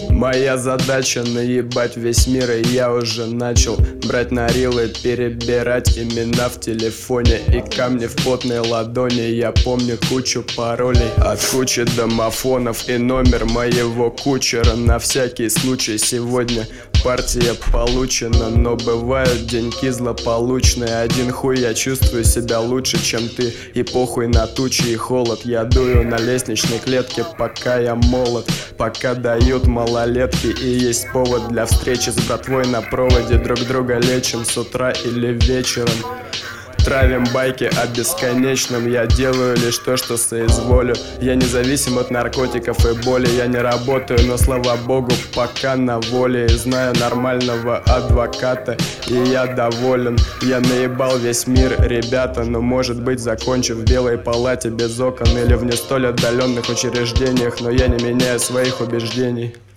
Моя задача наебать весь мир, и я уже начал брать на рилы, перебирать имена в телефоне и камни в потной ладони. Я помню кучу паролей от кучи домофонов и номер моего кучера. На всякий случай сегодня партия получена, но бывают деньки злополучные. Один хуй, я чувствую себя лучше, чем ты, и похуй на тучи и холод. Я дую на лестничной клетке, пока я молод, пока дают малолетки, и есть повод для встречи с братвой на проводе. Друг друга лечим с утра или вечером, травим байки о бесконечном. Я делаю лишь то, что соизволю. Я независим от наркотиков и боли. Я не работаю, но слава богу, пока на воле. И знаю нормального адвоката, и я доволен. Я наебал весь мир, ребята, но может быть закончу в белой палате без окон или в не столь отдаленных учреждениях, но я не меняю своих убеждений.